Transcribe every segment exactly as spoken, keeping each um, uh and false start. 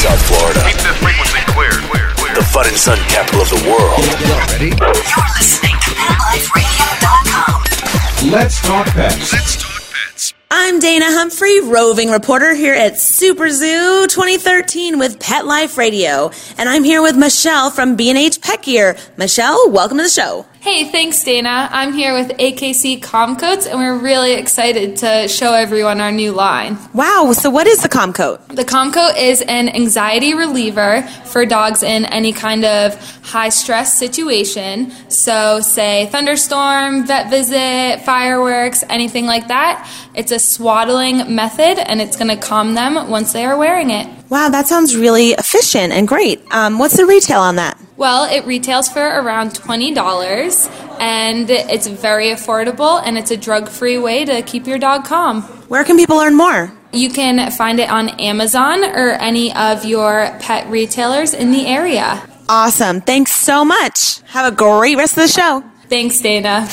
South Florida. Keep this frequency clear, clear, clear. The fun and sun capital of the world. Ready? You're listening to Pet Life Radio dot com. Let's talk pets. Let's talk pets. I'm Dana Humphrey, roving reporter here at Super Zoo twenty thirteen with Pet Life Radio. And I'm here with Michelle from B and H Pet Gear. Michelle, welcome to the show. Hey, thanks, Dana. I'm here with A K C Calm Coats, and we're really excited to show everyone our new line. Wow, so what is the Calm Coat? The Calm Coat is an anxiety reliever for dogs in any kind of high-stress situation. So, say, thunderstorm, vet visit, fireworks, anything like that. It's a swaddling method, and it's going to calm them once they are wearing it. Wow, that sounds really efficient and great. Um, what's the retail on that? Well, it retails for around twenty dollars, and it's very affordable, and it's a drug-free way to keep your dog calm. Where can people learn more? You can find it on Amazon or any of your pet retailers in the area. Awesome. Thanks so much. Have a great rest of the show. Thanks, Dana.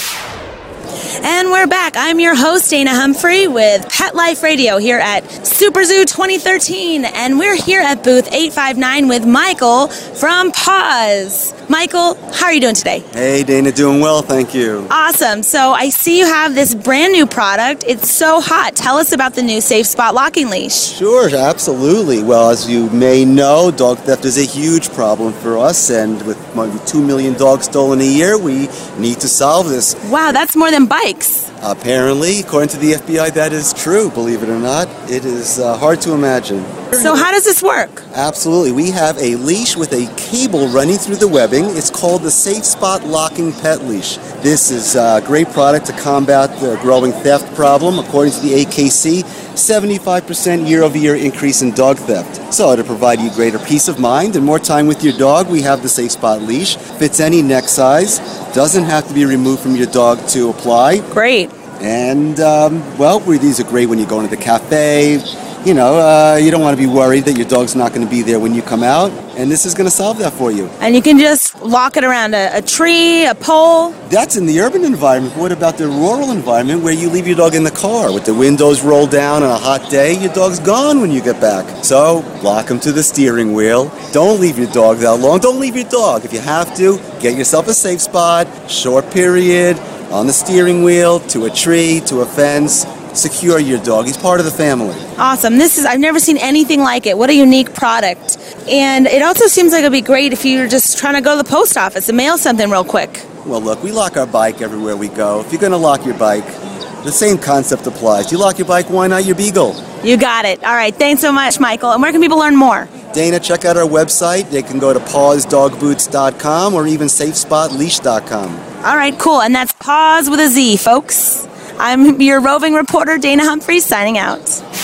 And we're back. I'm your host, Dana Humphrey, with Pet Life Radio here at Super Zoo twenty thirteen. And we're here at booth eight five nine with Michael from Paws. Michael, how are you doing today? Hey, Dana, doing well, thank you. Awesome. So I see you have this brand new product. It's so hot. Tell us about the new Safe Spot locking leash. Sure, absolutely. Well, as you may know, dog theft is a huge problem for us, and with more than two million dogs stolen a year, we need to solve this. Wow, that's more than bikes. Apparently, according to the F B I, that is true, believe it or not. It is uh, hard to imagine. So how does this work? Absolutely. We have a leash with a cable running through the webbing. It's called the Safe Spot Locking Pet Leash. This is a great product to combat the growing theft problem. According to the A K C, seventy-five percent year-over-year increase in dog theft. So to provide you greater peace of mind and more time with your dog, we have the Safe Spot Leash. Fits any neck size. Doesn't have to be removed from your dog to apply. Great. And, um, well, these are great when you go into the cafe. You know, uh, you don't want to be worried that your dog's not going to be there when you come out, and this is going to solve that for you. And you can just lock it around a, a tree, a pole? That's in the urban environment. What about the rural environment where you leave your dog in the car with the windows rolled down on a hot day? Your dog's gone when you get back. So, lock him to the steering wheel. Don't leave your dog that long. Don't leave your dog. If you have to, get yourself a safe spot, short period, on the steering wheel, to a tree, to a fence. Secure your dog. He's part of the family. Awesome. This is, I've never seen anything like it. What a unique product. And it also seems like it'd be great if you're just trying to go to the post office and mail something real quick. Well, look, we lock our bike everywhere we go. If you're going to lock your bike, the same concept applies. You lock your bike, why not your beagle? You got it. All right. Thanks so much, Michael. And where can people learn more? Dana, check out our website. They can go to paws dog boots dot com or even safe spot leash dot com. All right, cool. And that's Paws with a Z, folks. I'm your roving reporter, Dana Humphrey, signing out.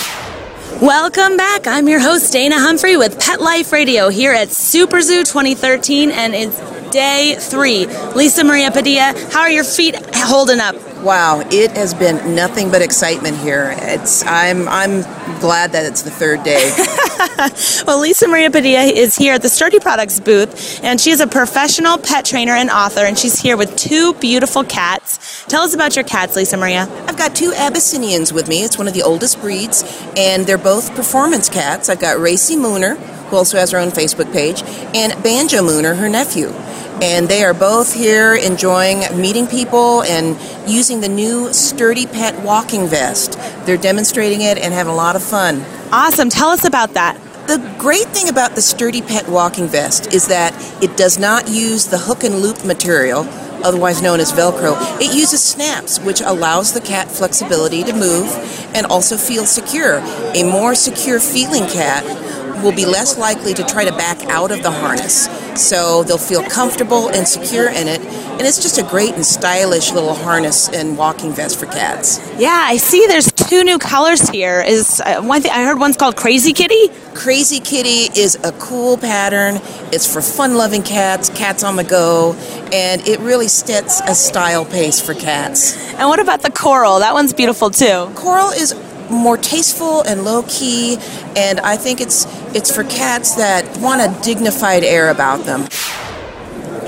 Welcome back. I'm your host, Dana Humphrey, with Pet Life Radio here at Super Zoo twenty thirteen, and it's day three. Lisa Maria Padilla, how are your feet holding up? Wow, it has been nothing but excitement here. It's I'm I'm glad that it's the third day. Well, Lisa Maria Padilla is here at the Sturdy Products booth, and she is a professional pet trainer and author, and she's here with two beautiful cats. Tell us about your cats, Lisa Maria. I've got two Abyssinians with me. It's one of the oldest breeds, and they're both performance cats. I've got Racy Mooner, who also has her own Facebook page, and Banjo Mooner, her nephew. And they are both here enjoying meeting people and using the new Sturdy Pet walking vest. They're demonstrating it and having a lot of fun. Awesome. Tell us about that. The great thing about the Sturdy Pet walking vest is that it does not use the hook and loop material, otherwise known as Velcro. It uses snaps, which allows the cat flexibility to move and also feel secure. A more secure feeling cat will be less likely to try to back out of the harness. So they'll feel comfortable and secure in it. And it's just a great and stylish little harness and walking vest for cats. Yeah, I see there's two new colors here. Is uh, one thing I heard one's called Crazy Kitty? Crazy Kitty is a cool pattern. It's for fun-loving cats, cats on the go, and it really sets a style pace for cats. And what about the Coral? That one's beautiful too. Coral is more tasteful and low-key, and I think it's it's for cats that want a dignified air about them.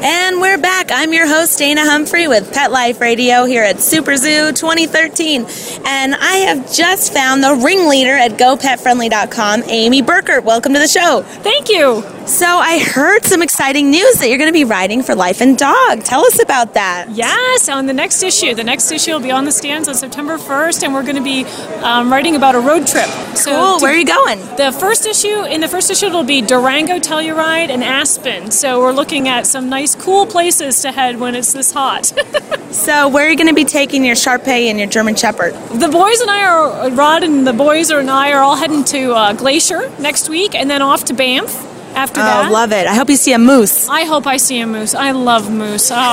And we're back. I'm your host, Dana Humphrey, with Pet Life Radio here at Super Zoo twenty thirteen. And I have just found the ringleader at go pet friendly dot com, Amy Burkert. Welcome to the show. Thank you. So I heard some exciting news that you're going to be riding for Life and Dog. Tell us about that. Yes, on the next issue. The next issue will be on the stands on September first, and we're going to be um, writing about a road trip. So cool. to, Where are you going? The first issue, in the first issue, it'll be Durango, Telluride, and Aspen. So we're looking at some nice, cool places to head when it's this hot. So where are you going to be taking your Shar-Pei and your German Shepherd? The boys and I are, Rod and the boys and I are all heading to uh, Glacier next week, and then off to Banff. After that. Oh, love it. I hope you see a moose. I hope I see a moose. I love moose. Oh,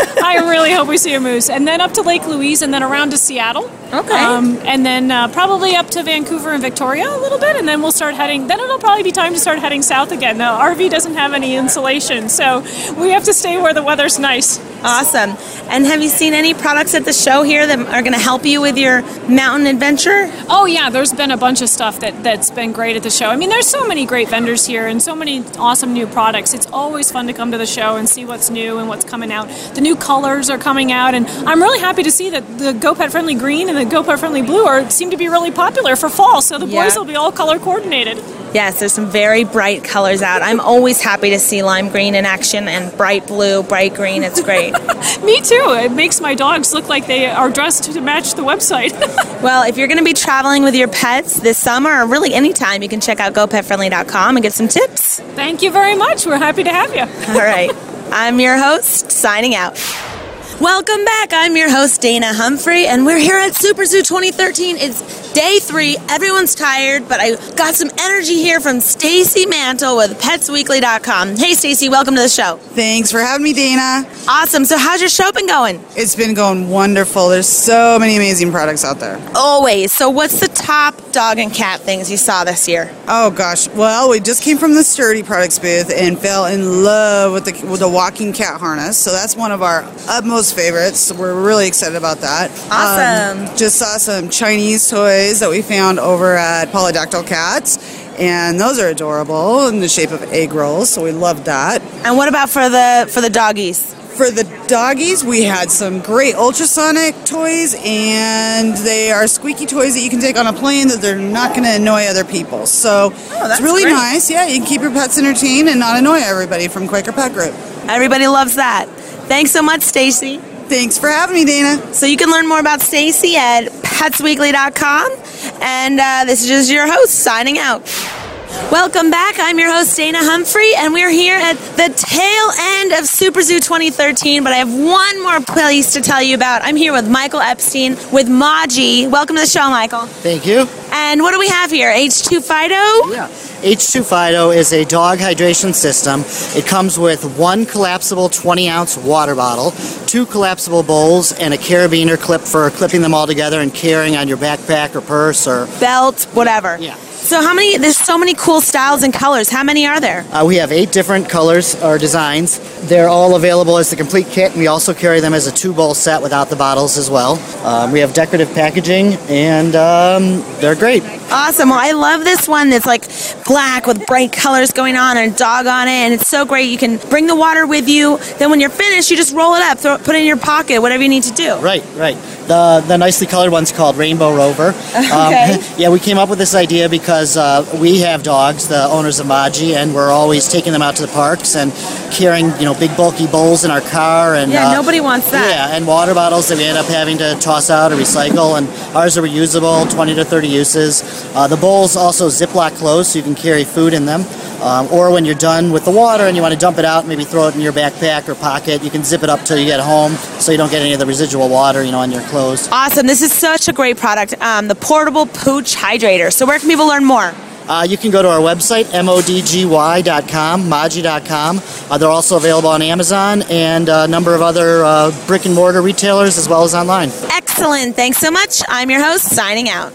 I really hope we see a moose. And then up to Lake Louise and then around to Seattle. Okay. Um, and then uh, probably up to Vancouver and Victoria a little bit. And then we'll start heading, then it'll probably be time to start heading south again. The R V doesn't have any insulation, so we have to stay where the weather's nice. Awesome. And have you seen any products at the show here that are going to help you with your mountain adventure? Oh, yeah. There's been a bunch of stuff that, that's been great at the show. I mean, there's so many great vendors here and so many awesome new products. It's always fun to come to the show and see what's new and what's coming out. The new colors are coming out, and I'm really happy to see that the Go Pet Friendly Green and the Go Pet Friendly Blue are seem to be really popular for fall, so the Yeah. boys will be all color coordinated. Yes, there's some very bright colors out. I'm always happy to see lime green in action and bright blue, bright green. It's great. Me too. It makes my dogs look like they are dressed to match the website. Well, if you're going to be traveling with your pets this summer or really anytime, you can check out go pet friendly dot com and get some tips. Thank you very much. We're happy to have you. All right. I'm your host, signing out. Welcome back. I'm your host, Dana Humphrey, and we're here at Super Zoo twenty thirteen. It's day three. Everyone's tired, but I got some energy here from Stacy Mantle with pets weekly dot com. Hey, Stacy, welcome to the show. Thanks for having me, Dana. Awesome. So how's your show been going? It's been going wonderful. There's so many amazing products out there. Always. So what's the top dog and cat things you saw this year? Oh, gosh. Well, we just came from the Sturdy Products booth and fell in love with the, with the walking cat harness. So that's one of our utmost favorites. We're really excited about that. Awesome. Um, just saw some Chinese toys that we found over at Polydactyl Cats. And those are adorable in the shape of egg rolls. So we love that. And what about for the for the doggies? For the doggies, we had some great ultrasonic toys, and they are squeaky toys that you can take on a plane that they're not going to annoy other people. So Oh, that's it's really great. nice. Yeah, you can keep your pets entertained and not annoy everybody from Quaker Pet Group. Everybody loves that. Thanks so much, Stacy. Thanks for having me, Dana. So you can learn more about Stacy at pets weekly dot com. And uh, this is just your host signing out. Welcome back. I'm your host, Dana Humphrey, and we're here at the tail end of Super Zoo twenty thirteen, but I have one more place to tell you about. I'm here with Michael Epstein with Maji. Welcome to the show, Michael. Thank you. And what do we have here? H two Fido? Yeah. H two Fido is a dog hydration system. It comes with one collapsible twenty ounce water bottle, two collapsible bowls, and a carabiner clip for clipping them all together and carrying on your backpack or purse or Belt, whatever. Yeah. So how many, there's so many cool styles and colors. How many are there? Uh, we have eight different colors or designs. They're all available as the complete kit, and we also carry them as a two-bowl set without the bottles as well. Um, we have decorative packaging, and um, they're great. Awesome. Well, I love this one that's like black with bright colors going on and a dog on it, and it's so great. You can bring the water with you. Then when you're finished, you just roll it up, throw it, put it in your pocket, whatever you need to do. Right, right. The the nicely colored one's called Rainbow Rover. Okay. Um, yeah, we came up with this idea because uh, we have dogs, the owners of Maji, and we're always taking them out to the parks and carrying, you know, big bulky bowls in our car. And Yeah, uh, nobody wants that. Yeah, and water bottles that we end up having to toss out or recycle. And ours are reusable, twenty to thirty uses. Uh, the bowls also Ziploc closed, so you can carry food in them. Um, or when you're done with the water and you want to dump it out, maybe throw it in your backpack or pocket, you can zip it up till you get home so you don't get any of the residual water, you know, on your clothes. Awesome. This is such a great product, um, the Portable Pooch Hydrator. So where can people learn more? Uh, you can go to our website, M O D G Y dot com, Maji dot com. Uh, they're also available on Amazon and a number of other uh, brick and mortar retailers as well as online. Excellent. Thanks so much. I'm your host, signing out.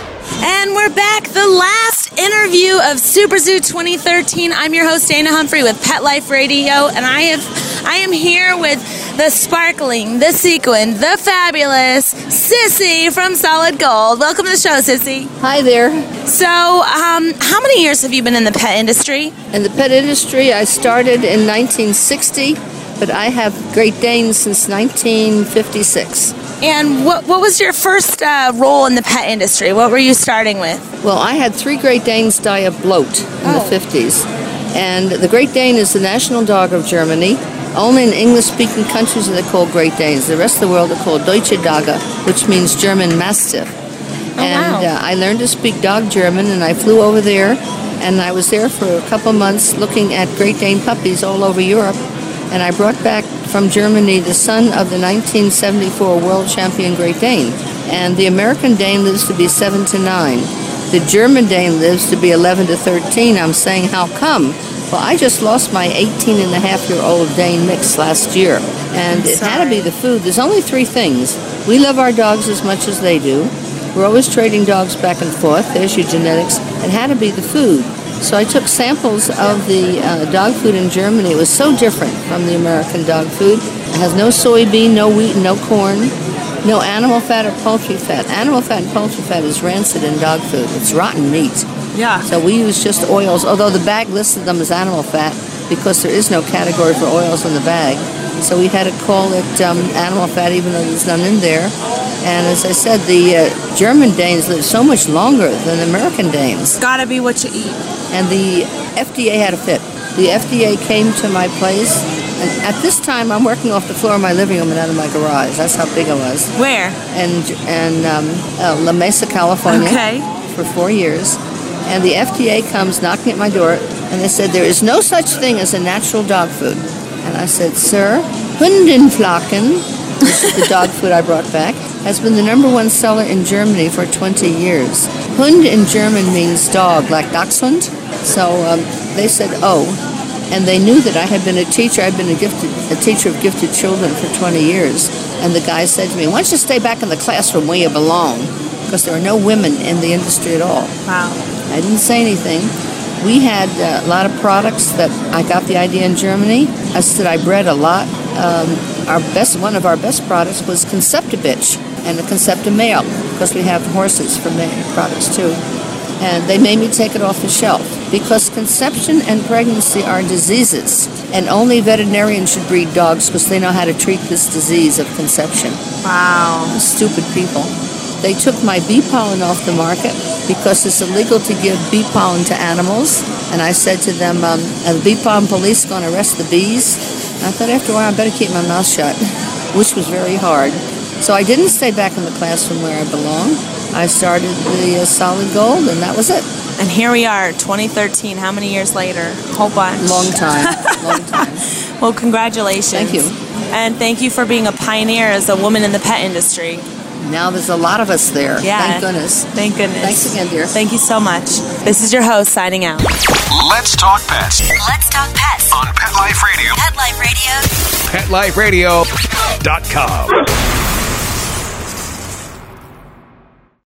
And we're back. The last interview of Super Zoo twenty thirteen. I'm your host, Dana Humphrey with Pet Life Radio, and I have I am here with the sparkling, the sequined, the fabulous Sissy from Solid Gold. Welcome to the show, Sissy. Hi there. So, um, how many years have you been in the pet industry? In the pet industry, I started in nineteen sixty but I have Great Danes since nineteen fifty-six. And what what was your first uh, role in the pet industry? What were you starting with? Well, I had three Great Danes die of bloat in Oh. the fifties. And the Great Dane is the national dog of Germany. Only in English-speaking countries are they called Great Danes. The rest of the world are called Deutsche Dogge, which means German Mastiff. Oh, and wow. uh, I learned to speak dog German, and I flew over there, and I was there for a couple months looking at Great Dane puppies all over Europe. And I brought back from Germany the son of the nineteen seventy-four world champion Great Dane. And the American Dane lives to be seven to nine. The German Dane lives to be eleven to thirteen. I'm saying, how come? Well, I just lost my eighteen and a half year old Dane mix last year. And it had to be the food. There's only three things. We love our dogs as much as they do. We're always trading dogs back and forth. There's your genetics. It had to be the food. So I took samples of the uh, dog food in Germany. It was so different from the American dog food. It has no soybean, no wheat, no corn, no animal fat or poultry fat. Animal fat and poultry fat is rancid in dog food. It's rotten meat. Yeah. So we use just oils, although the bag listed them as animal fat because there is no category for oils in the bag. So we had to call it um, animal fat even though there's none in there. And as I said, the uh, German Danes live so much longer than the American Danes. Gotta be what you eat. And the F D A had a fit. The F D A came to my place, and at this time I'm working off the floor of my living room and out of my garage. That's how big I was. Where? In, in um, uh, La Mesa, California. Okay. For four years. And the F D A comes knocking at my door, and they said, there is no such thing as a natural dog food. And I said, sir, Hundenflaken, which is the dog food I brought back, has been the number one seller in Germany for twenty years. Hund in German means dog, like Dachshund. So um, they said, oh. And they knew that I had been a teacher. I'd been a, gifted, a teacher of gifted children for twenty years. And the guy said to me, why don't you stay back in the classroom where you belong? Because there are no women in the industry at all. Wow. I didn't say anything. We had uh, a lot of products that I got the idea in Germany. I said I bred a lot. Um, our best, one of our best products was Concepta Bitch and the Concepta Male, because we have horses for male products too. And they made me take it off the shelf because conception and pregnancy are diseases, and only veterinarians should breed dogs because they know how to treat this disease of conception. Wow. Stupid people. They took my bee pollen off the market because it's illegal to give bee pollen to animals. And I said to them, um, are the bee pollen police going to arrest the bees? And I thought after a while I better keep my mouth shut, which was very hard. So I didn't stay back in the classroom where I belong. I started the uh, Solid Gold, and that was it. And here we are, twenty thirteen. How many years later? A whole bunch. Long time. Long time. Well, congratulations. Thank you. And thank you for being a pioneer as a woman in the pet industry. Now there's a lot of us there. Yeah. Thank goodness. Thank goodness. Thanks again, dear. Thank you so much. This is your host signing out. Let's talk pets Let's talk pets on Pet Life Radio. Pet Life Radio. pet life radio dot com.